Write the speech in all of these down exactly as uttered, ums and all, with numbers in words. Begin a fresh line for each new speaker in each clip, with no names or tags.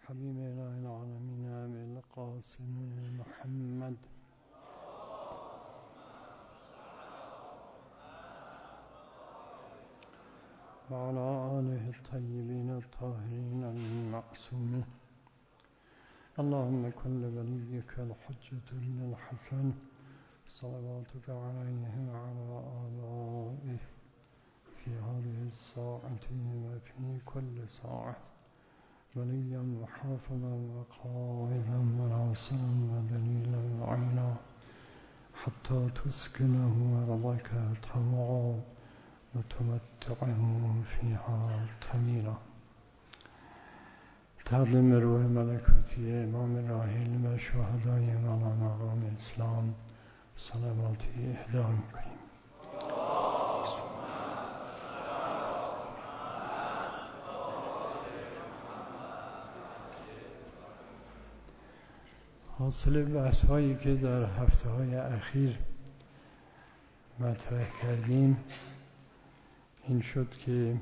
حبيب إله العالمين أبي القاسم محمد وعلى آله الطيبين الطاهرين المعصومين. اللهم كن لوليك الحجة بن الحسن صلواتك عليه وعلى آبائه في هذه الساعة وفي كل ساعة وليا وحافظا وقائدا وناصرا ودليلا وعينا حتى تسكنه أرضك طوعا وتمتعه فيها طويلا. تقدیم روح ملکوتی امام راحل و شهدای ما مقام اسلام صلواتی اهدا می‌کنیم. حاصل بحث هایی که در هفته های اخیر مطرح کردیم این شد که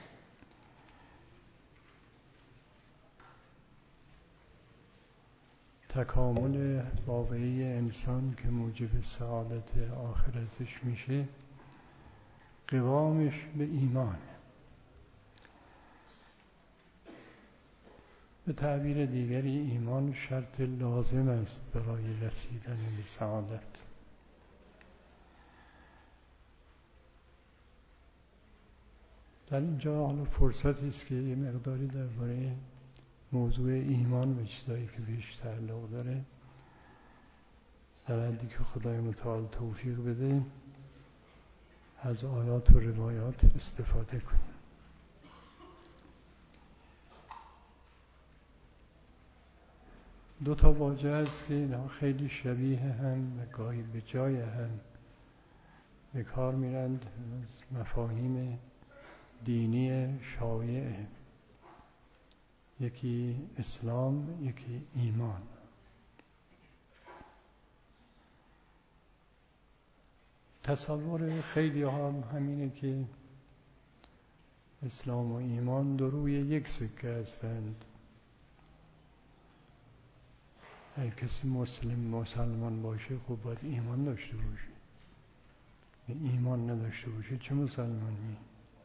تکامل واقعی انسان که موجب سعادت آخرتش میشه قوامش به ایمان، به تعبیر دیگری ایمان شرط لازم است برای رسیدن به سعادت. در اینجا حالا فرصتی است که یه مقداری درباره موضوع ایمان و چیزایی که بهش تعلق داره در حدی که خدای متعال توفیق بده از آیات و روایات استفاده کنیم. دو تا واژه است که اینها خیلی شبیه هم و گاهی به جای هم به کار میرند از مفاهیم دینی شایع، یکی اسلام یکی ایمان. تصور خیلی ها هم همینه که اسلام و ایمان دو روی یک سکه هستند. اگه کسی مسلم مسلمان باشه خب باید ایمان داشته باشه، ایمان نداشته باشه چه مسلمانی؟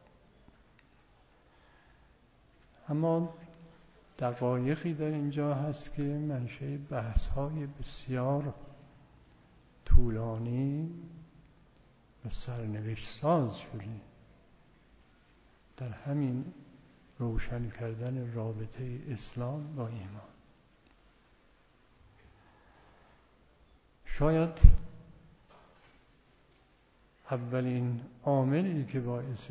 اما دقایقی در اینجا هست که منشأ بحث‌های بسیار طولانی و سرنوشت ساز شده در همین روشن کردن رابطه اسلام با ایمان. شاید اولین عاملی که باعث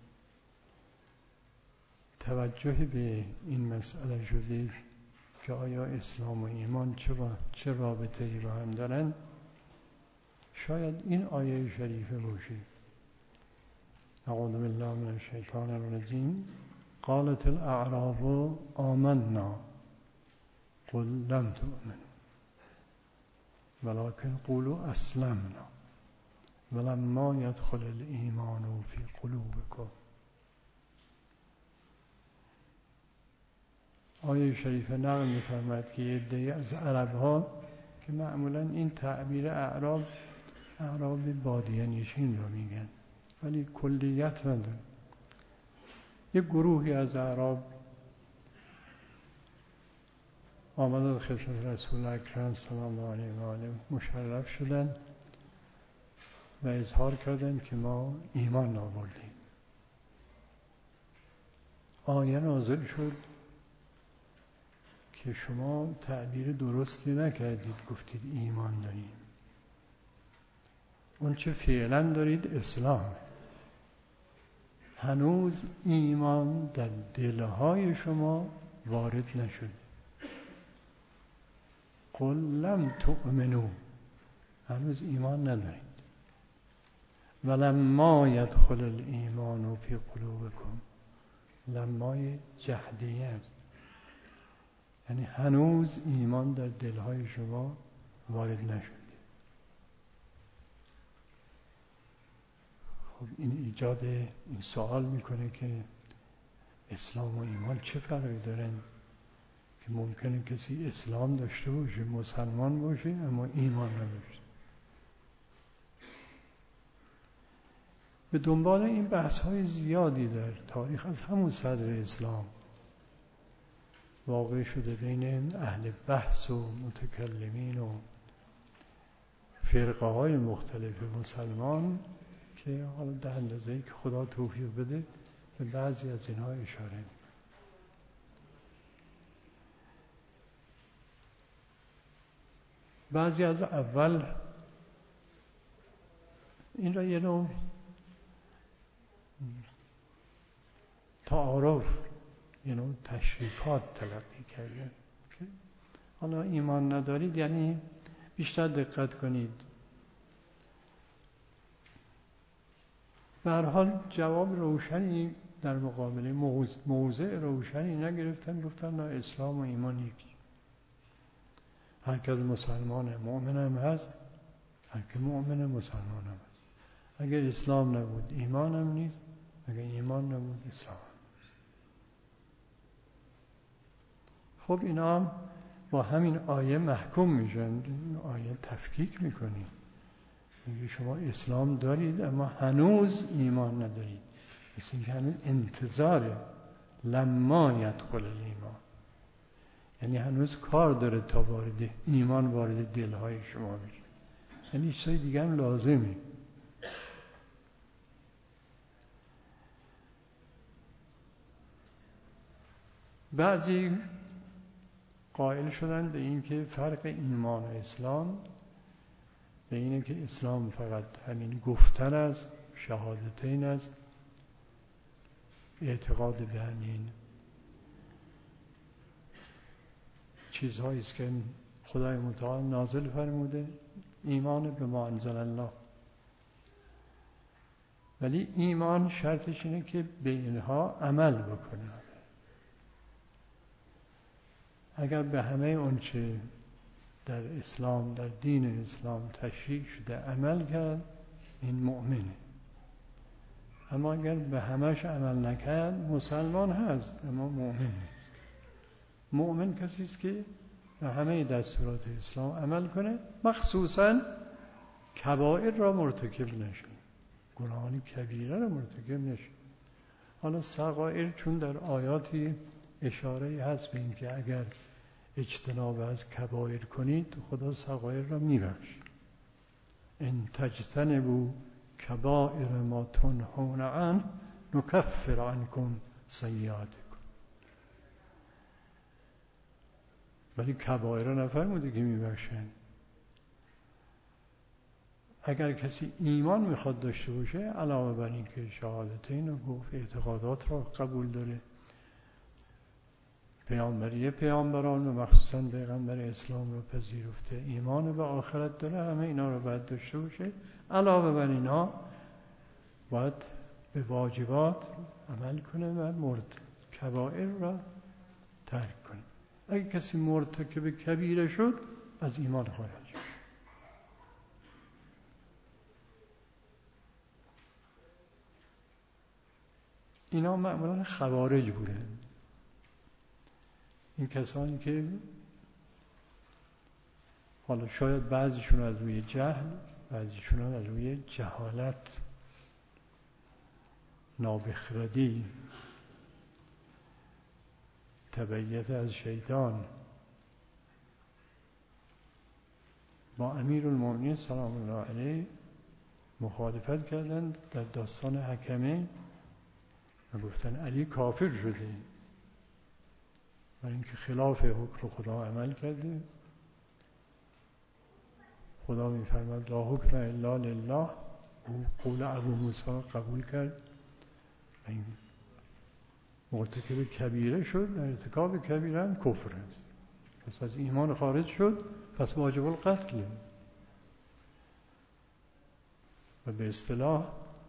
توجه به این مسئله شده که آیا اسلام و ایمان چه, چه رابطه‌ای با هم دارند، شاید این آیه شریفه باشه. اعوذ بالله من الشیطان الرجیم. قالت الاعراب آمنا قل لم تؤمنوا ولكن قولوا اسلمنا ولما يدخل الایمان فی قلوبکم. آیه شریفه نقل می‌فرماید که عده‌ای از عرب‌ها که معمولاً این تعبیر اعراب اعراب بادیه نشین رو میگن ولی کلیت نداره، یک گروهی از اعراب آمدن خدمت رسول اکرم صلی الله علیه و آله مشرف شدن و اظهار کردند که ما ایمان آوردیم. آیه نازل شد که شما تعبیر درستی نکردید، گفتید ایمان داریم، اون چه فعلا دارید اسلام، هنوز ایمان در دلهای شما وارد نشد. قل لم تؤمنوا، هنوز ایمان ندارید. ولما يدخل الایمان فی قلوبکم، لمای جهدیه است، یعنی هنوز ایمان در دلهای شما وارد نشده. خب این ایجاد این سوال میکنه که اسلام و ایمان چه فرقی دارن که ممکنه کسی اسلام داشته باشه، مسلمان باشه، اما ایمان نداشته. به دنبال این بحث های زیادی در تاریخ از همون صدر اسلام واقع شده بین اهل بحث و متکلمین و فرقه های مختلف مسلمان که حالا در اندازه‌ای که خدا توفیق بده به بعضی از اینها اشاره می‌کنه. بعضی از اول این را یه نوع تعارف، یه نوع تشریفات تلقی کردن که حالا ایمان ندارید، یعنی بیشتر دقت کنید. به هر حال جواب روشنی در مقابل موضع روشنی نگرفتن، گفتن نه، اسلام و ایمان یکی. هر کس مسلمان مؤمن هم هست، هر که مؤمن مسلمان هم هست. اگر اسلام نبود ایمان هم نیست، اگر ایمان نبود اسلام هم. خب اینا هم با همین آیه محکوم میشن. این آیه تفکیک میکنی، میگه شما اسلام دارید اما هنوز ایمان ندارید، مثل اینکه هنوز انتظاره لما یدخل الایمان، یعنی هنوز کار داره تا وارد ایمان وارد دلهای شما بشه، یعنی چیزای دیگه هم لازمه. بعضی قائل شدن به این که فرق ایمان و اسلام به اینه که اسلام فقط همین گفتن است، شهادتین است، اعتقاد به همین چیزهایی است که خدای متعال نازل فرموده، ایمان به ما انزل الله. ولی ایمان شرطش اینه که به اینها عمل بکنه. اگر به همه اون چه در اسلام، در دین اسلام تشریع شده عمل کرد، این مؤمنه. اما اگر به همش عمل نکرد، مسلمان هست اما مؤمن نیست. مؤمن کسی است که به همه دستورات اسلام عمل کنه، مخصوصاً کبائر را مرتکب نشه، گناهان کبیره را مرتکب نشه. حالا صغائر چون در آیاتی اشاره هست به این که اگر اجتناب از کبائر کنید خدا صغائر را میبخشه. ان تجتنبوا کبائر ما تنهون عنه نکفر عنکم سیئاتکم. ولی کبائر را نفرموده که میبخشن. اگر کسی ایمان میخواد داشته باشه، علاوه بر این که شهادتین و گفت اعتقادات را قبول داره، پیامبری پیامبران و مخصوصا پیغمبر اسلام رو پذیرفته، ایمان به آخرت داره، همه اینا رو باید داشته باشه. علاوه بر اینا باید به واجبات عمل کنه و مرد کبائر را ترک کنه. اگه کسی مرتکب کبیره شد، از ایمان خارج شد. اینا معمولا خوارج بودن. این کسانی که حالا شاید بعضیشون از روی جهل، بعضیشون از روی جهالت، نابخردی، تبعیت از شیطان با امیرالمومنین سلام الله علیه مخالفت کردند در داستان حکمه و گفتن علی کافر شده برای اینکه خلاف حکم خدا عمل کرده. خدا می‌فرماید لا حکم الا لله. او قول ابو موسی را قبول کرد، این مرتکب کبیره شد. در ارتکاب کبیره هم کفر است. پس از ایمان خارج شد، پس واجب القتل. و به اصطلاح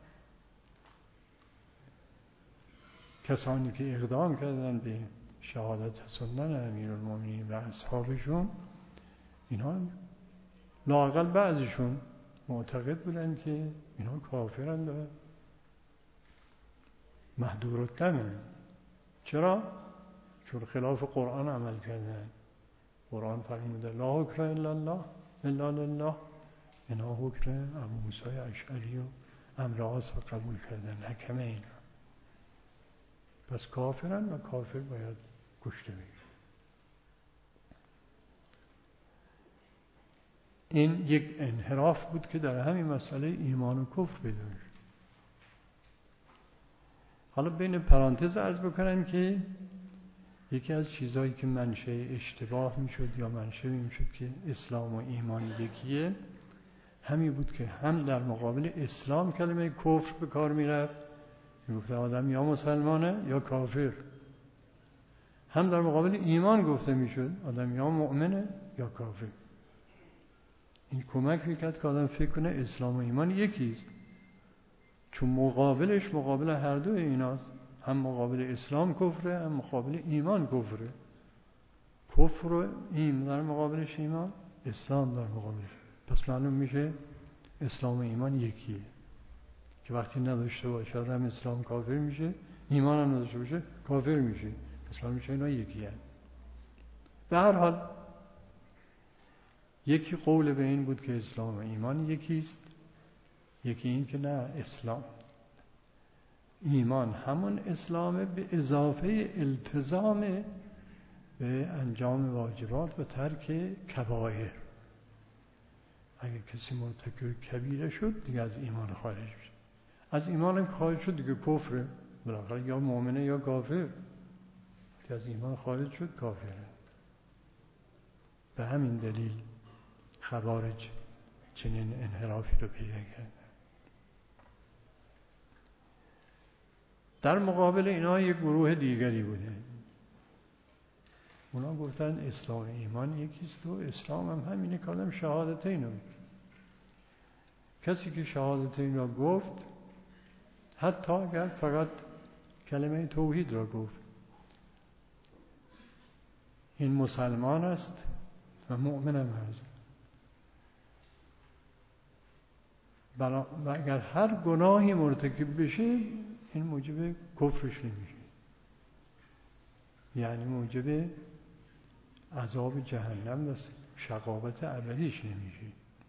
کسانی که اقدام کردن به شهادت رسوندن امیرالمومنین و اصحابشون، اینا لااقل بعضیشون معتقد بودن که اینا کافرند و محدور الدمن. چرا؟ چون خلاف قرآن عمل کردن. قرآن فرموده لا حکم الا الله الا لله، اینا حکم ابو موسی اشعری و امر عاص قبول کردن، حکم اینا. پس کافرن و کافر باید کشته بشه. این یک انحراف بود که در همین مسئله ایمان و کفر پیدا شد. حالا بین پرانتز عرض بکنم که یکی از چیزهایی که منشأ اشتباه میشد یا منشأ میشد که اسلام و ایمان یکیه، همین بود که هم در مقابل اسلام کلمه کفر به کار میرفت، میگفت آدم یا مسلمانه یا کافر، هم در مقابل ایمان گفته میشد آدم یا مؤمنه یا کافر. این کمک میکرد که آدم فکر کنه اسلام و ایمان یکیست، چون مقابلش مقابل هر دو ایناست، هم مقابل اسلام کفره هم مقابل ایمان کفره. کفر و ایمان در مقابلش ایمان، اسلام در مقابلش. پس معلوم میشه اسلام و ایمان یکیه، که وقتی نداشته باشه آدم اسلام کافر میشه، ایمان هم نداشته باشه کافر میشه. پس معلوم میشه اینا یکیه. به هر حال یکی قول به این بود که اسلام و ایمان یکیست، یکی این که نه، اسلام ایمان همون اسلامه به اضافه التزام به انجام واجبات و ترک کبائر. اگه کسی مرتکب کبیره شد دیگه از ایمان خارج میشه. از ایمان خارج شد دیگه کفره، بالاخره یا مؤمنه یا کافر. که از ایمان خارج شد کافره. به همین دلیل خوارج چنین انحرافی رو پیدا کردن. در مقابل اینا یک گروه دیگری بوده، اونا گفتن اسلام ایمان یکیست و اسلام هم همینه که آدم شهادتین رو. کسی که شهادتین را گفت، حتی اگر فقط کلمه توحید را گفت، این مسلمان است و مؤمن هم هست. و اگر هر گناهی مرتکب بشه این موجب کفرش نمیشه، یعنی موجب عذاب جهنم و شقاوت ابدیش نمیشه.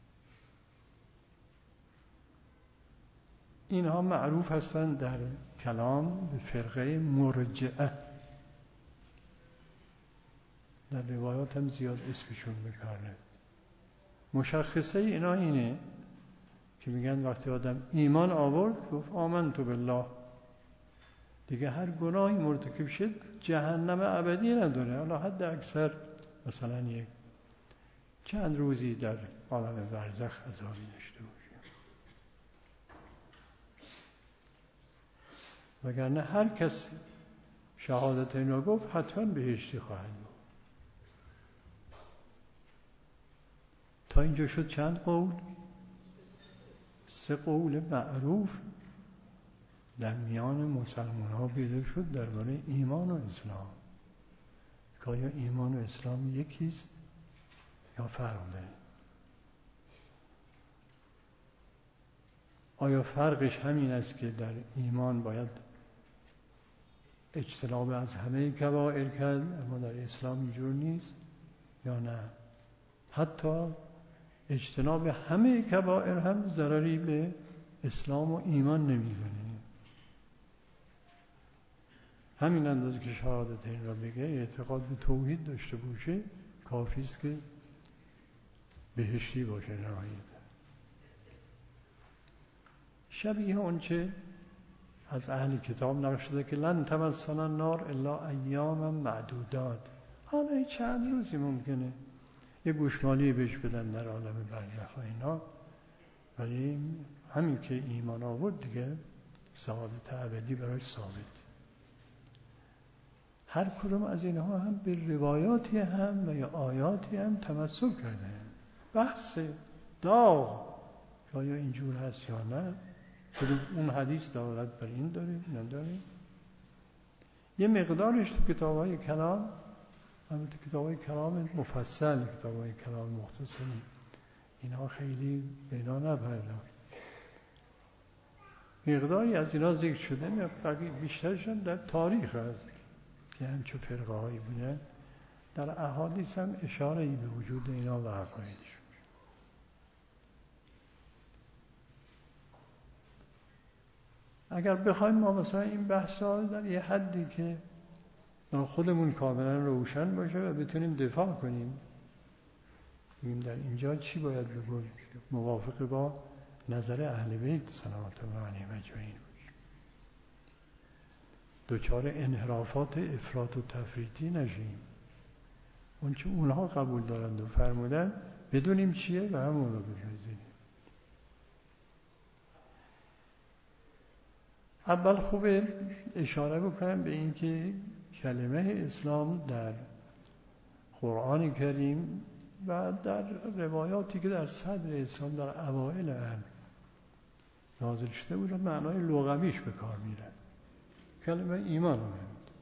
اینها معروف هستند در کلام به فرقه مرجئه. در روایات هم زیاد اسمشون بکاره. مشخصه اینا اینه که میگن وقتی آدم ایمان آورد گفت آمنت بالله، دیگه هر گناهی مرتکب شد جهنم ابدی نداره. حالا حد اکثر مثلا یک چند روزی در عالم برزخ عذابی داشته باشه، وگرنه هر کس شهادت اینا گفت حتما بهشتی خواهد بود. تا اینجا شد چند قول؟ سه قول معروف در میان مسلمان ها پیدا شد درباره ایمان و اسلام، که آیا ایمان و اسلام یکیست یا فرق داره. آیا فرقش همین است که در ایمان باید اجتناب از همه کبائر کرد اما در اسلام اینجور نیست، یا نه حتی اجتناب همه کبائر هم ضرری به اسلام و ایمان نمیزنه؟ همین اندازه که شهادت این را بگه، اعتقاد به توحید داشته باشه، کافی است که بهشتی باشه نهایت. شبیه اون چه از اهل کتاب نقل شده که لن تمسنا النار الا ایاما معدودات. حالا چند روزی ممکنه یه گوشمالی بهش بدن در عالم برزخ و اینا، ولی همین که ایمان آورد دیگه سعادت ابدی براش ثابت. هر کدوم از اینها هم به روایاتی هم و یا آیاتی هم تمسک کرده. بحث داغ که آیا اینجور هست یا نه، کدوم اون حدیث دارد بر این داریم نداریم. یه مقدارش تو کتاب‌های کلام، البته کتاب‌های کلام مفصل، کتاب‌های کلام مختصر، اینها خیلی به اینا نپرداخت. مقداری از اینا ذکر شده، بقیه بیشترشون در تاریخ هست یعنی چه فرقه هایی بودن، در احادیث هم اشاره به وجود اینا و عقایدشون. اگر بخوایم ما مثلا این بحث ها در یه حدی که خودمون کاملا روشن باشه و بتونیم دفاع کنیم، بگیم در اینجا چی باید بگویم، موافق با نظر اهل بیت صلوات الله علیهم اجمعین، دچار انحرافات افراط و تفریطی نشیم. اون چه اونها قبول دارند و فرمودن بدونیم چیه و همون رو بپذیریم. اول خوبه اشاره بکنم به این که کلمه اسلام در قرآن کریم و در روایاتی که در صدر اسلام در اوائل امر نازل شده بود معنای لغویش به کار میره. کلمه ایمان رو نمید.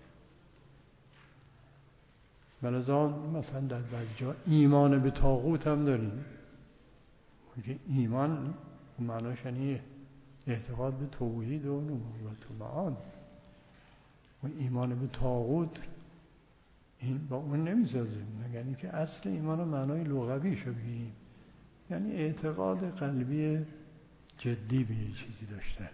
بلذا مثلا در بعضی جا ایمان به طاغوت هم داریم که ایمان معناش یعنی اعتقاد به توحید و نبوت و معاد. و ایمان به طاغوت این با اون نمیسازه، مگر اینکه اصل ایمان و معنای لغویش رو بگیریم، یعنی اعتقاد قلبی جدی به یه چیزی داشتن،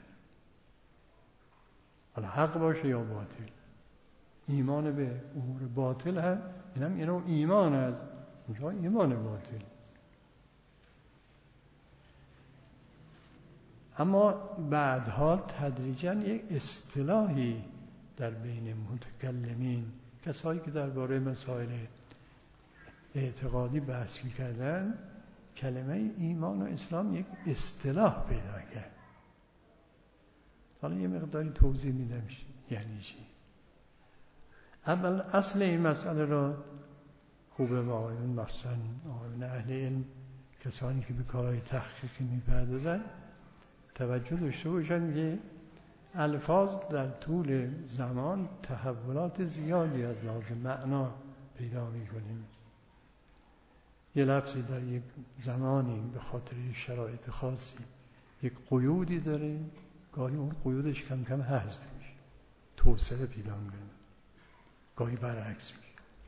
حالا حق باشه یا باطل. ایمان به امور باطل هم این هم اینو ایمان است، اینجا ایمان باطل است. اما بعدها تدریجاً یک اصطلاحی در بین متکلمین، کسایی که درباره مسائل اعتقادی بحث می‌کردن، کلمه ایمان و اسلام یک اصطلاح پیدا کرد. حالا یه مقداری توضیح میدم یعنی چی. اول اصل این مسئله را خوبه با آقایون مخصوصاً آقایون اهل علم، کسانی که به کارهای تحقیقی می‌پردازن توجه داشته باشند که الفاظ در طول زمان تحولات زیادی از لحاظ معنا پیدا می‌کنیم. یه لفظی در یک زمانی به خاطر شرایط خاصی یک قیودی داره، گاهی اون قیودش کم کم حذف میشه، توسعه پیدا می‌کنه، گاهی برعکس میشه،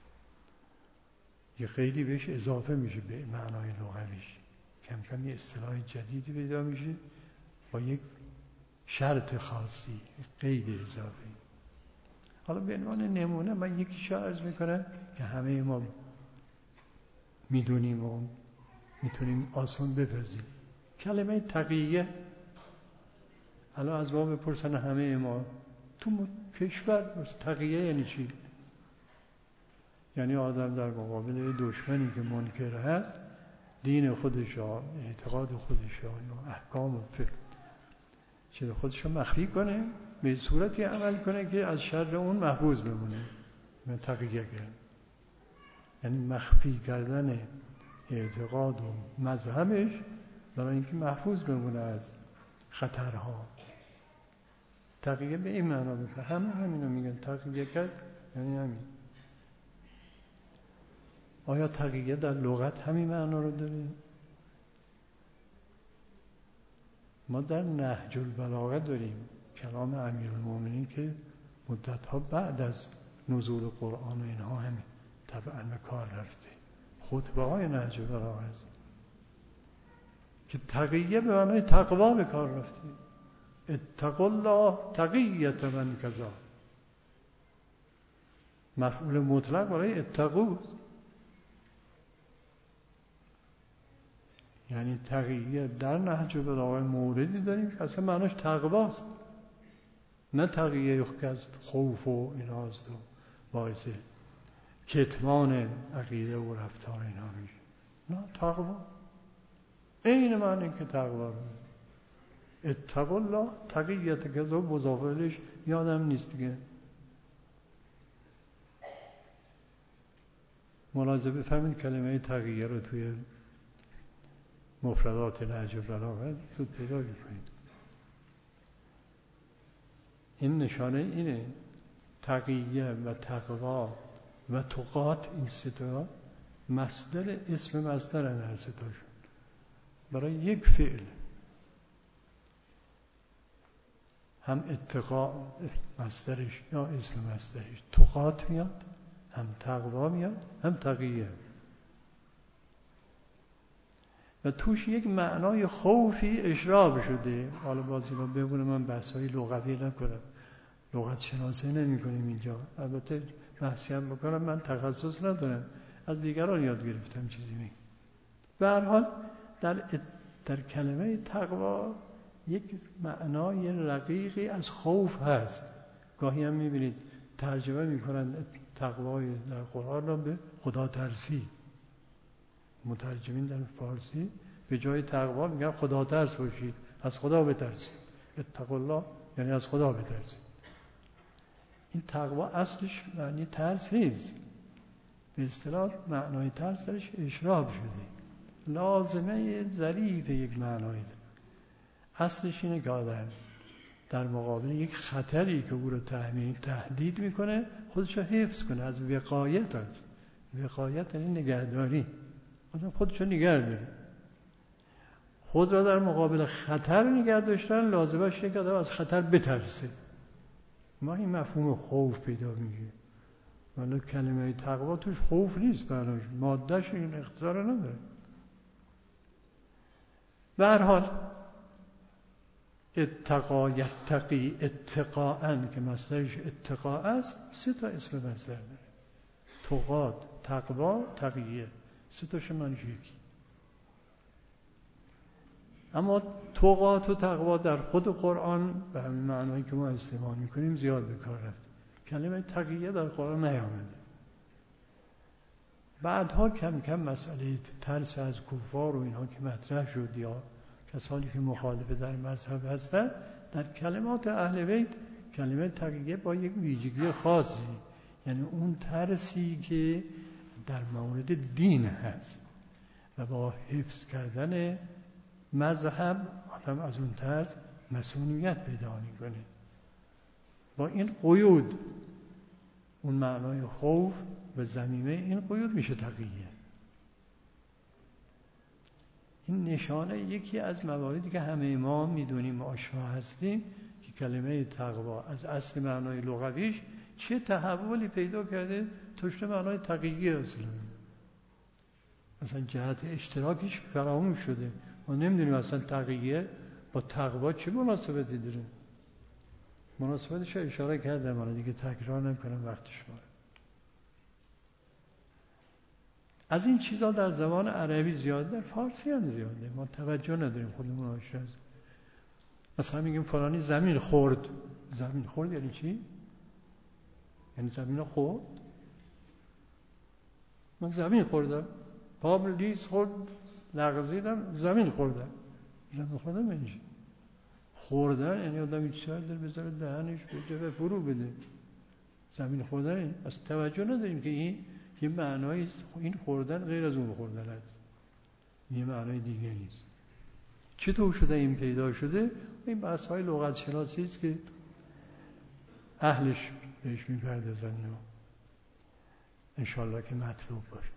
یه قیدی بهش اضافه میشه به معنای لغویش، کم کم یه اصطلاح جدیدی پیدا میشه با یک شرط خاصی، قید اضافی. حالا به عنوان نمونه من یکیش رو عرض میکنم که همه ما میدونیم و میتونیم آسان بپذیم. کلمه تقیه، حالا از ما بپرسن همه ما تو کشور تقیه یعنی چی؟ یعنی آدم در مقابل دشمنی که منکر هست دین خودش ها، اعتقاد خودش ها یا احکام و فقه چیز خودش رو مخفی کنه، به صورتی عمل کنه که از شر اون محفوظ بمونه. من تقیه کردم یعنی مخفی کردن اعتقاد و مذهبش برای اینکه محفوظ بمونه از خطرها. تقیه به این معنا میکنه، همه همینو میگن تقیه کرد یعنی همین. آیا تقیه در لغت همین معنا رو داره؟ ما در نهج البلاغه داریم کلام امیرالمومنین که مدتها بعد از نزول قرآن و اینها همین طبعا به کار رفته، خطبه های نهج البلاغه است که تقیه به معنای تقوا به کار رفته. اتقوا الله تقیت من کذا، مفعول مطلق برای اتقوا، یعنی تقیه در نهج البلاغه موردی داریم که اصلا معناش تقواست، نه تقیه که از خوف و ایناست و باعث کتمان عقیده و رفتار اینا میشه. نه، تقوا این معنی که تقوا رو اتقوا الله تقیت کذا مضاف الیهش یادم نیست دیگه. ملاحظه بفهمید کلمه تقیه رو توی مفردات نهج البلاغه زود پیدا کنید. این نشانه اینه تقیه و تقوا و تقات، این سه تا مصدر اسم مصدرن هر سه تاشون برای یک فعل. هم اتقا مصدرش یا اسم مصدرش تقات میاد، هم تقوا میاد، هم تقیه، و توش یک معنای خوفی اشراق شده. حالا بازی رو ببونه، من بحث‌های لغوی نکنم، لغت شناسی نمی کنیم اینجا، البته بحثی هم بکنم من تخصص ندارم، از دیگران یاد گرفتم چیزی میگم. به هر حال در در کلمه تقوا یک معنای رقیقی از خوف هست. گاهی هم میبینید ترجمه میکنن تقوای در قرآن را به خدا ترسی، مترجمین در فارسی به جای تقوا میگن خدا ترس باشید، از خدا بترسید. اتقوا الله یعنی از خدا بترسید. این تقوا اصلش معنی ترس نیست، به اصطلاح معنای ترس درش اشراق شده، لازمه ظریف یک معنای ده. اصلش اینه که آدم در مقابل یک خطری که او رو تهدید میکنه خودش رو حفظ کنه، از وقایت هست. وقایت یعنی نگهداری، آدم خودش رو نگه داره. خود را در مقابل خطر نگه داشتن لازمش اینه که آدم از خطر بترسه. ما این مفهوم خوف پیدا میگه، ولی کلمه تقوا توش خوف نیست، براش مادهش این اختصار نداره. به هر حال اتقا یتقی اتقاءن که مصدرش اتقاء است، سه تا اسم مصدر داره: تقات، تقوا، تقیه. سه تاش معنیش یکی. اما تقات و تقوا در خود قرآن به همین معنایی که ما استعمال میکنیم زیاد به کار رفته. کلمه تقیه در قرآن نیامده. بعدها کم کم مسئله ترس از کفار و اینها که مطرح شد، یا کسانی که مخالف در مذهب هستند، در کلمات اهل بیت کلمه تقیه با یک ویژگی خاصی، یعنی اون ترسی که در مورد دین هست و با حفظ کردن مذهب آدم از اون ترس مسئولیت پیدا میکنه. با این قیود اون معنای خوف و ضمیمه این قیود میشه تقیه. این نشانه یکی از مواردی که همه ما میدونیم، آشنا هستیم، که کلمه تقوا از اصل معنای لغویش چه تحولی پیدا کرده تا شده معنای تقیه اصلا. اصلا جهت اشتراکش فراموش شده. ما نمیدونیم اصلا تقیه با تقوا چه مناسبتی داره. مناسبتش رو اشاره کردم، من دیگه تکرار نکنم وقت شما. از این چیزا در زبان عربی زیاد، در فارسی هم زیاده، ما توجه نداریم، خودمون آشنا هستیم. مثلا میگیم فلانی زمین خورد. زمین خورد یعنی چی؟ یعنی زمین خورد. من زمین خوردم، پام لیز خورد، لغزیدم، زمین خوردم. زمین خوردم یعنی چی؟ خوردن یعنی آدم هیچ سر در بذاره دهنش بده و فرو بده. زمین خوردن از توجه نداریم که این یه معنایی، این خوردن غیر از اون خوردن است، یه معنای دیگه نیست. چطور شده این پیدا شده؟ این بحث های لغت شناسی است که اهلش بهش میپردازن و انشالله که مطلوب باشه.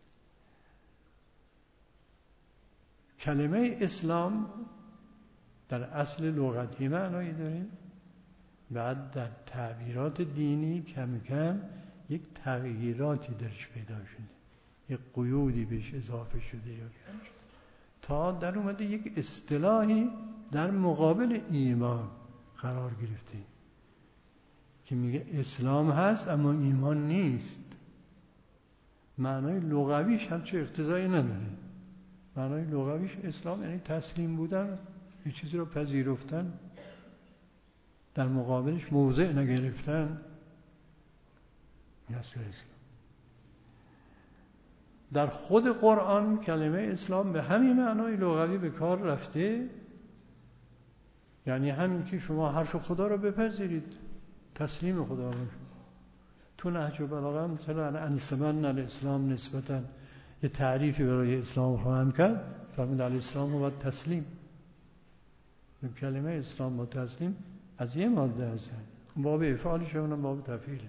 کلمه اسلام در اصل لغتی معنایی داره، بعد در تعبیرات دینی کم کم یک تغییراتی درش پیدا شده، یک قیودی بهش اضافه شده یا تا در اومده یک اصطلاحی در مقابل ایمان قرار گرفته که میگه اسلام هست اما ایمان نیست. معنای لغویش هم چه اقتضایی نداره. معنای لغویش اسلام یعنی تسلیم بودن، یه چیزی رو پذیرفتن، در مقابلش موضع نگرفتن. در خود قرآن کلمه اسلام به همین معنای لغوی به کار رفته، یعنی همین که شما حرف خدا رو بپذیرید، تسلیم خدا رو. تو نهج البلاغه مثلا انسمن الاسلام نسبتا یه تعریفی برای اسلام فهم کرد، فرمود الاسلام و تسلیم. کلمه اسلام و تسلیم از یه ماده هستن، باب افعالش و باب تفعیلش.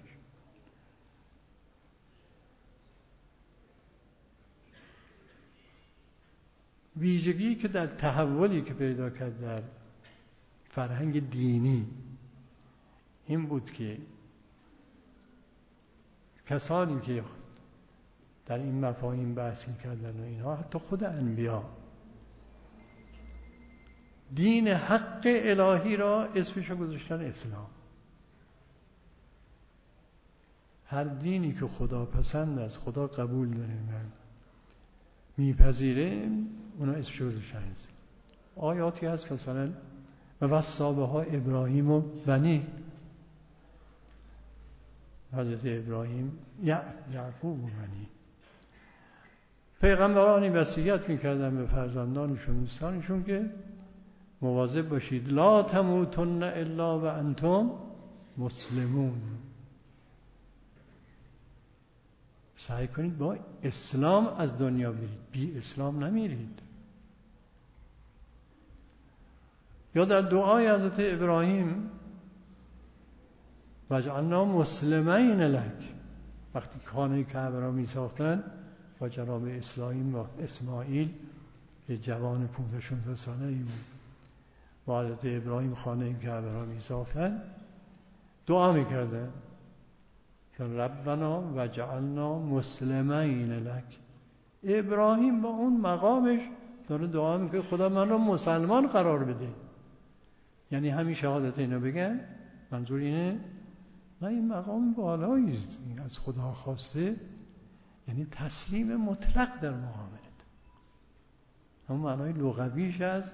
ویژگی که در تحولی که پیدا کرد در فرهنگ دینی این بود که کسانی که در این مفاهیم بحث میکردن و اینها، حتی خود انبیا، دین حق الهی را اسمشو گذاشتن اسلام. هر دینی که خدا پسند است، خدا قبول داره من میپذیره، اونا اسمشو گذاشتن اسلام. آیاتی هست مثلا و وصابه ها ابراهیم و بنی، حضرت ابراهیم یعقوب و بنی، پیغمبرانی وصیت میکردن به فرزندانشون، دوستانشون که مواظب باشید لا تموتن الا و انتم مسلمون. سعی کنید با اسلام از دنیا برید، بی اسلام نمیرید. یا در دعای حضرت ابراهیم وجعلنا مسلمین لک، وقتی خانه کعبه را می ساختن با جناب اسماعیل و اسماعیل که جوان پانزده شانزده ساله ای بود، با حضرت ابراهیم خانه کعبه را می ساختن، دعا می کردن ربنا وجعلنا مسلمین لک. ابراهیم با اون مقامش داره دعا میکنه خدا من را مسلمان قرار بده. یعنی همین شهادت اینو بگن، منظور اینه نه این مقام بالایی است، از خدا خواسته، یعنی تسلیم مطلق در مقابلت. همون معنای لغویش است،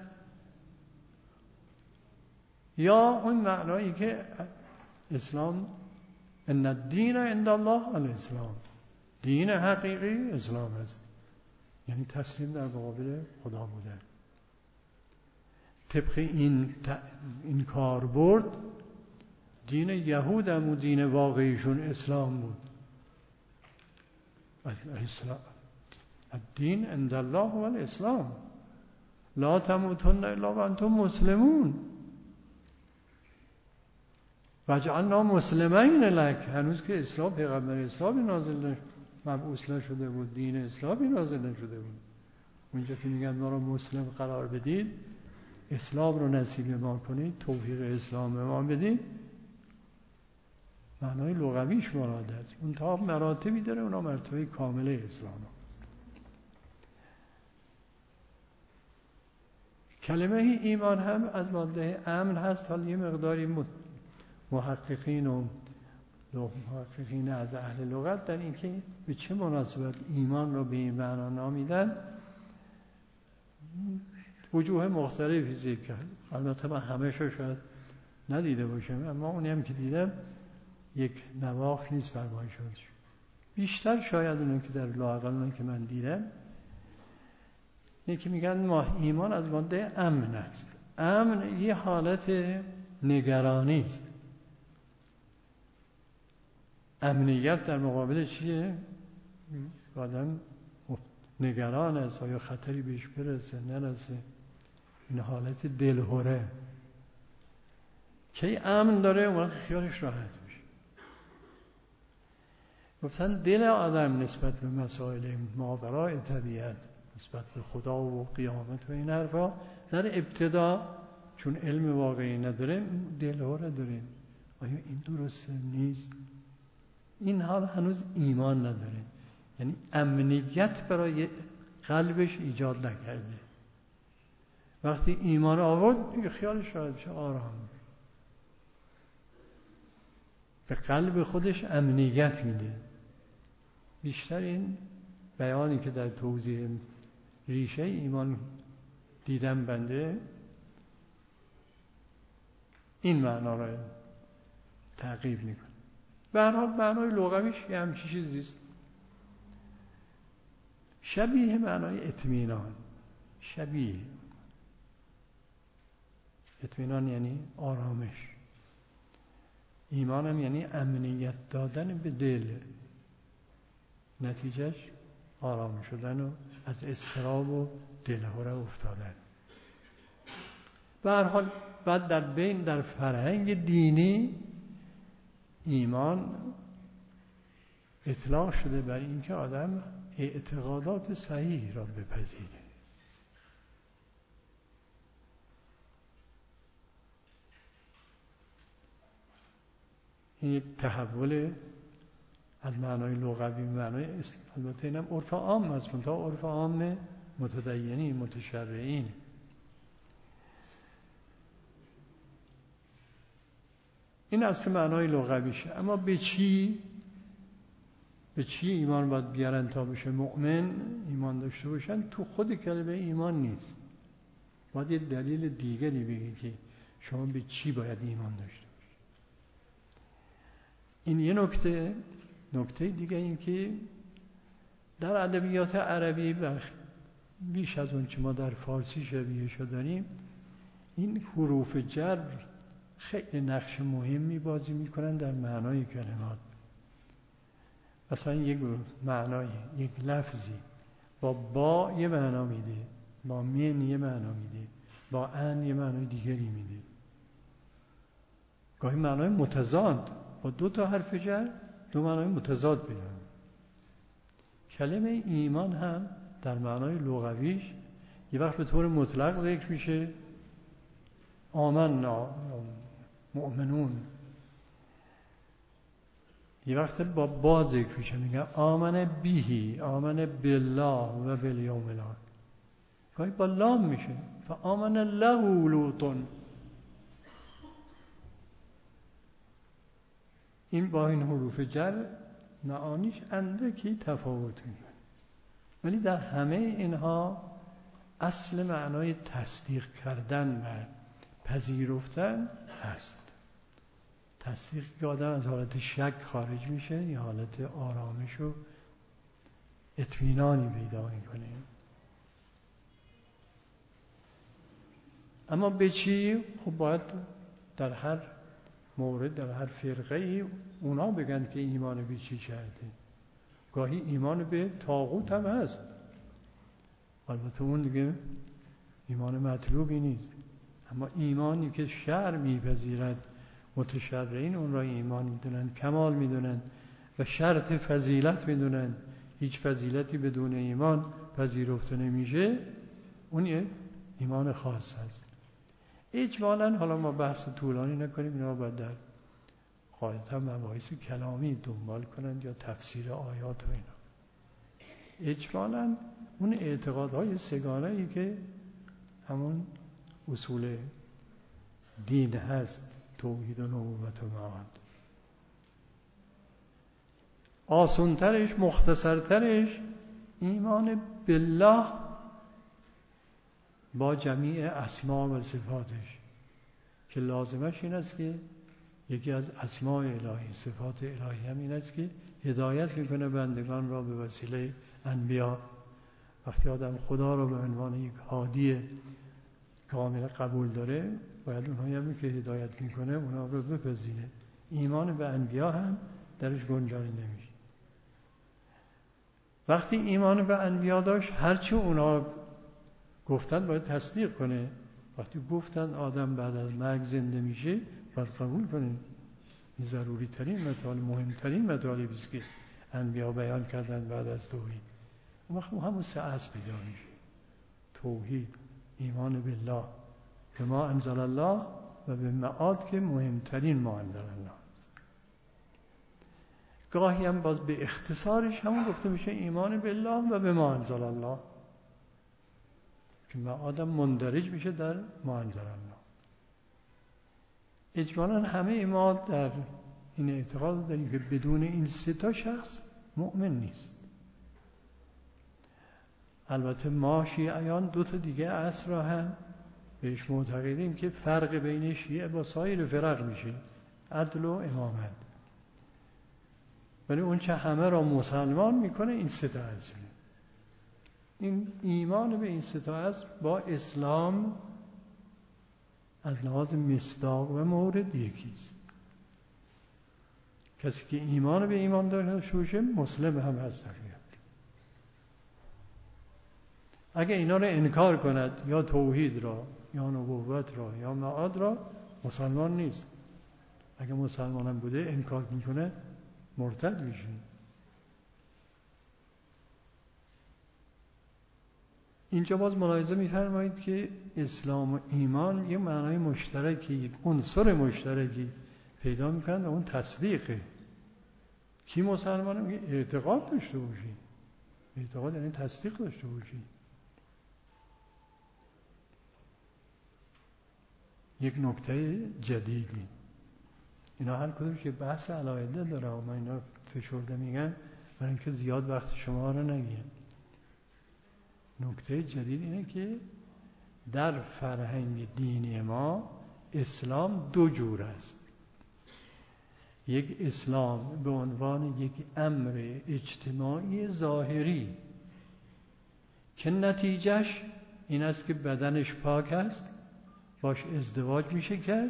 یا اون معنایی که اسلام ان الدین عند الله الاسلام، دین حقیقی اسلام است، یعنی تسلیم در مقابل خدا بودن. طبق این ت... این کاربرد دین یهود هم و دین واقعیشون اسلام بود. اسلام الدین عند الله و الاسلام لا تموتن الا و انتم مسلمون وجعلنا مسلمین لک. هنوز که اسلام، پیغمبر اسلامی نازل مبعوث نشده بود، دین اسلامی نازل نشده بود. اونجا که میگن ما رو مسلم قرار بدید، اسلام رو نصیب ما کنید، توفیق اسلام به ما بدید، معنای لغویش مراد است. اون تا مراتبی داره، اونا مرتبه کامل اسلام هست. کلمه ایمان هم از ماده امن هست. حالا یه مقداری محققین و محققین از اهل لغت در این که به چه مناسبت ایمان رو به این معنا نامیدن وجوه مختلفی ذکر کرد. البته من همه‌شو شاید ندیده باشم، اما اونی هم که دیدم یک نواخت نیست فرمایش شدش. بیشتر شاید اونی که در لااقل اونی که من دیدم یکی میگن ما ایمان از ماده امن است. امن یه حالت نگرانی است. امنیت در مقابل چیه؟ آدم نگران است آیا خطری بهش برسه نرسه. این حالت دلهوره که امن داره اون وقت خیالش راحت میشه. گفتن دل آدم نسبت به مسائل ماورای طبیعت، نسبت به خدا و قیامت و این حرفا، در ابتدا چون علم واقعی نداره دلهوره داره، آیا این درسته نیست؟ این حال هنوز ایمان نداره، یعنی امنیت برای قلبش ایجاد نکرده. وقتی ایمان آورد خیالش راحت بشه، آرام به قلب خودش امنیت میده. بیشتر این بیانی که در توضیح ریشه ایمان دیدم بنده این معنا را تعقیب میکنه. به هر حال معنای لغویش یه همچین چیزی است، شبیه معنای اطمینان. شبیه اطمینان یعنی آرامش، ایمان هم یعنی امنیت دادن به دل، نتیجهش آرام شدن و از اضطراب و دلهوره افتادن. به هر حال بعد در بین در فرهنگ دینی ایمان اطلاق شده بر اینکه آدم اعتقادات صحیح را بپذیره. این یک تحول از معنای لغوی به معنای اسلام. البته اینم عرف عام است، منتها عرف عام متدینین متشرعین. این اصل معنای لغویشه. اما به چی به چی ایمان باید بیارن تا بشه مؤمن، ایمان داشته باشن؟ تو خود کلمه ایمان نیست، باید یه دلیل دیگری بگی که شما به چی باید ایمان داشته باشید. این یه نکته. نکته دیگه این که در ادبیات عربی بیش از اون که ما در فارسی شبیهشو داریم، این حروف جر خیلی نقش مهمی بازی میکنن در معنای کلمات. مثلا یک معنای یک لفظی با با یه معنا میده، با من یه معنا میده، با ان یه معنای دیگری میده. گاهی معنای متضاد، با دو تا حرف جر دو معنای متضاد پیدا. کلمه ایمان هم در معنای لغویش یه وقت به طور مطلق ذکر میشه، آمنا مؤمنون، یه وقت با با ذکر میشه، میگه آمن بیهی، آمن بالله و بالیوم الاخر. گاهی با لام میشه، فآمن له لوط. این با این حروف جر معانیش اندکی تفاوت میکنه، ولی در همه اینها اصل معنای تصدیق کردن و پذیرفتن هست. تصدیق که آدم از حالت شک خارج میشه، یه حالت آرامش و اطمینانی پیدا میکنه. اما به چی؟ خب باید در هر مورد، در هر فرقه ای اونا بگن که ایمان به چی کرده. گاهی ایمان به طاغوت هم هست، البته اون دیگه ایمان مطلوبی نیست. اما ایمانی که شرع میپذیرد، متشرعین اون را ایمان میدونن، کمال میدونن و شرط فضیلت میدونن. هیچ فضیلتی بدون ایمان پذیرفته نمیشه، اون یه ایمان خاص هست. اجمالاً حالا ما بحث طولانی نکنیم، اینا باید در قاعدتا مباحث کلامی دنبال کنند یا تفسیر آیات و اینا. اجمالاً اون اعتقادهای سگانه ای که همون اصول دین هست، توحید و نبوت و معاد، آسانترش مختصرترش ایمان بالله با جمیع اسما و صفاتش، که لازمش این است که یکی از اسماء الهی، صفات الهی هم این است که هدایت میکنه بندگان را به وسیله انبیا. وقتی آدم خدا را به عنوان یک هادی کامل قبول داره، باید اونهایی هم که هدایت میکنه اونا رو بپذیره. ایمان به انبیا هم درش گنجانی نمیشه. وقتی ایمان به انبیا داشت، هرچی اونا گفتن باید تصدیق کنه. وقتی گفتن آدم بعد از مرگ زنده میشه، باید قبول کنه. این ضروری ترین مطالب، مهمترین مطالبی است که انبیا بیان کردن بعد از توحید. اون وقت همون سه اصل پیدا میشه: توحید، ایمان بالله به ما انزل الله و به معاد که مهمترین ما انزل الله است. گاهی هم باز به اختصارش همون گفته میشه ایمان بالله و به ما انزل الله، که معاد هم مندرج میشه در ما انزل الله. اجمالاً همه ما در این اعتقاد داریم که بدون این سه تا شخص مؤمن نیست. البته ما شیعیان دو تا دیگه اصل را هم بهش معتقدیم که فرق بین شیعه با سایر فرق میشه: عدل و امامت. ولی اون چه همه را مسلمان میکنه این سه تا اصله. این ایمان به این سه تا اصل با اسلام از لحاظ مصداق و مورد یکیست. کسی که ایمان به ایمان داشته باشه مسلم هم هست. اگه اینا رو انکار کند، یا توحید را یا نبوت را یا معاد را، مسلمان نیست. اگه مسلمان هم بوده انکار میکنه مرتد میشه. اینجا باز ملاحظه میفرمایید که اسلام و ایمان یه معنای مشترکی، یک عنصر مشترکی پیدا میکنند اون تصدیقه. کی مسلمانه؟ میگه اعتقاد داشته باشی. اعتقاد یعنی تصدیق داشته باشی. یک نکته جدیدی، اینا هر کدومش یه بحث علاهده داره و من اینا رو فشرده میگم برای اینکه زیاد وقت شما رو نگیرم. نکته جدید اینه که در فرهنگ دینی ما اسلام دو جور است. یک اسلام به عنوان یک امر اجتماعی ظاهری که نتیجهش این است که بدنش پاک است، باش ازدواج میشه کرد،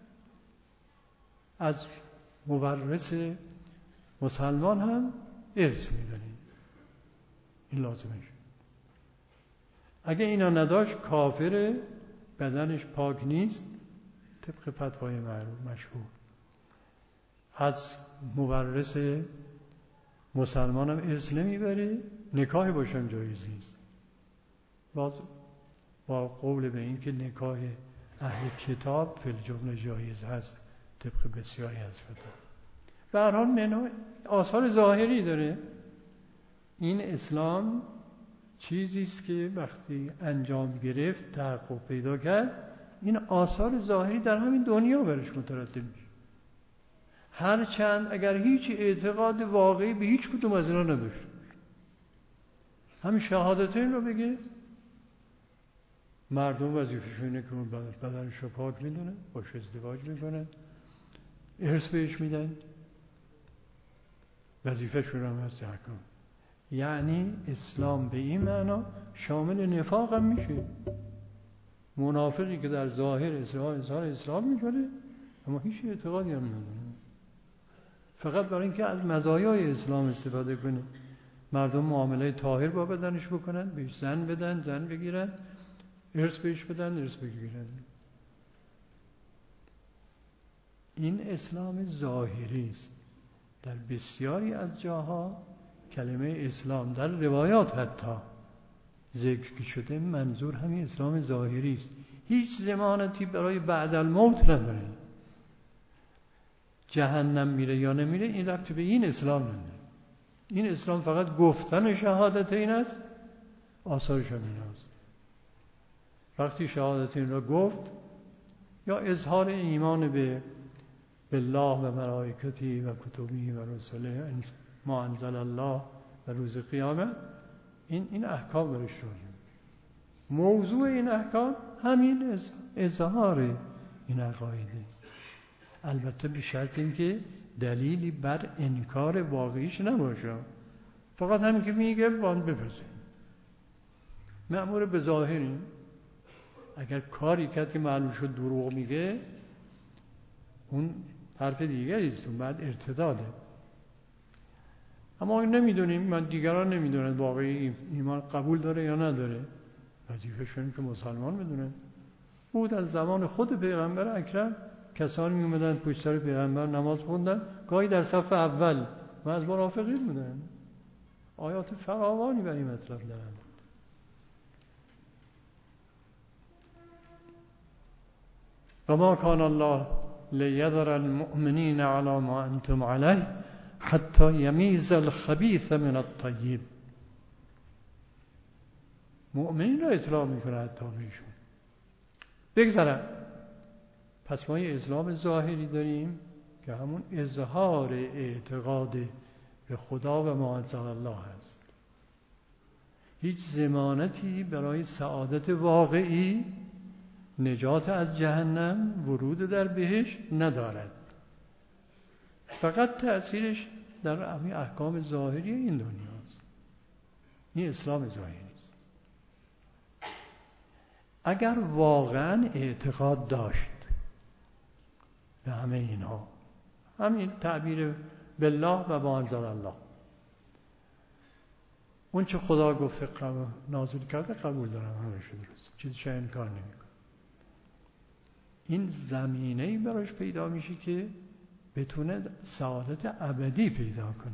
از مورث مسلمان هم ارث میدنیم، این لازمش. اگه اینا نداشت کافر، بدنش پاک نیست، طبق فتوای معروف مشهور، از مورث مسلمان هم ارث نمیبره، نکاح باشم جایز نیست. باز با قول به این که نکاح اهل کتاب فی الجمله جایز هست طبق بسیاری از فتاوا. به هر حال منو آثار ظاهری داره. این اسلام چیزی است که وقتی انجام گرفت، تحقق پیدا کرد، این آثار ظاهری در همین دنیا برش مترتب میشه. هرچند اگر هیچ اعتقاد واقعی به هیچ کدوم از اینا نداشت، همین شهادتین رو بگه، مردم وظیفه‌شون اینه که اون بدنش رو پاک میدونه، باش ازدواج میکنه، ارث بهش میدن، وظیفه‌شون هم هست حکم. یعنی اسلام به این معنا شامل نفاق هم میشه. منافقی که در ظاهر اظهار اسلام میکنه اما هیچ اعتقادی هم نداره، فقط برای اینکه از مزایای اسلام استفاده کنه. مردم معامله طاهر با بدنش بکنن، بهش زن بدن، زن بگیرن، ارث بهش بدن، ارث بگیرن. این اسلام ظاهری است. در بسیاری از جاها کلمه اسلام در روایات حتی ذکر شده، منظور همین اسلام ظاهری است. هیچ ضمانتی برای بعد الموت نداره. جهنم میره یا نمیره این ربطی به این اسلام نداره. این اسلام فقط گفتن شهادت این است، آثارش هم این است. وقتی شهادت این را گفت یا اظهار ایمان به بالله و ملائکته و کتبه و رسله ما انزل الله و روز قیامت، این این احکام برش شد. موضوع این احکام همین اظهار این عقایده، البته به شرط اینکه دلیلی بر انکار واقعیش نباشه. فقط همین که میگه باید بپذیریم. مأمور به ظاهریم. اگر کاری کرد که معلوم شد دروغ میگه، اون حرف دیگری است، اون بعد ارتداده. اما نمیدونیم، من دیگران نمیدونن واقعی ایمان قبول داره یا نداره، وظیفه‌شون که مسلمان بدونن. بود از زمان خود پیغمبر اکرم کسانی میومدن پشت سر پیغمبر نماز خوندن، گاهی در صف اول و از منافقین بودن. آیات فراوانی بر این مطلب دارن. و ما کان الله لیذر المؤمنین علی ما انتم علیه حتی یمیز الخبیث من الطیب. مؤمنین را اطلاع میکنه حتی بهشون. بگذارم. پس ما یه اسلام ظاهری داریم که همون اظهار اعتقاد به خدا و ما انزل الله هست. هیچ ضمانتی برای سعادت واقعی، نجات از جهنم، ورود در بهشت ندارد. فقط تأثیرش در همین احکام ظاهری این دنیاست. این اسلام ظاهری است. اگر واقعا اعتقاد داشت به همه اینها، همین تعبیر بالله و ما انزل الله، اون چه خدا گفته نازل کرده قبول دارم، همه شده درست، چیزی چه انکار نمیکنم. این زمینه‌ای براش پیدا میشه که بتونه سعادت ابدی پیدا کنه.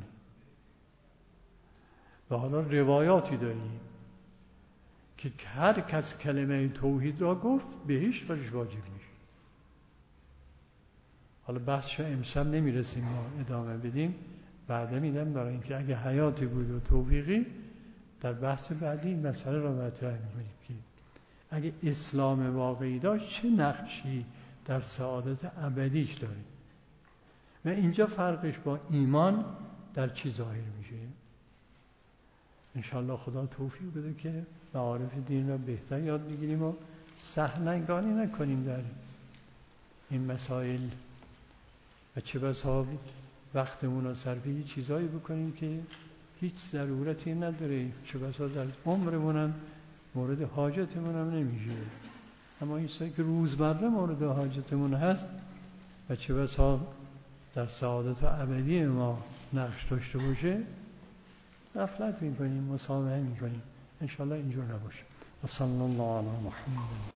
و حالا روایاتی داریم که هر کس کلمه توحید را گفت بهشت برش واجب میشه. حالا بحثشو امشب نمیرسیم ما ادامه بدیم، بعدا میدم، برای اینکه اگه حیاتی بود و توفیقی در بحث بعدی این مسئله را مطرح میکنیم که اگه اسلام واقعی داشت چه نقشی در سعادت ابدیش داره و اینجا فرقش با ایمان در چی ظاهر میشه. انشاءالله خدا توفیق بده که معارف دین را بهتر یاد بگیریم و سهلنگانی نکنیم در این مسائل و چه بسا وقتمون رو صرف یه چیزایی بکنیم که هیچ ضرورتی نداره، چه بسا در عمرمون هم مورد حاجتمون هم نمیشه، اما این چیزایی که روزمره مورد حاجتمون هست و چه بسا در سعادت و ابدی ما نقش داشته باشه غفلت میکنیم، مسامحه میکنیم. انشاءالله اینجور نباشه. و صلی الله علی محمد.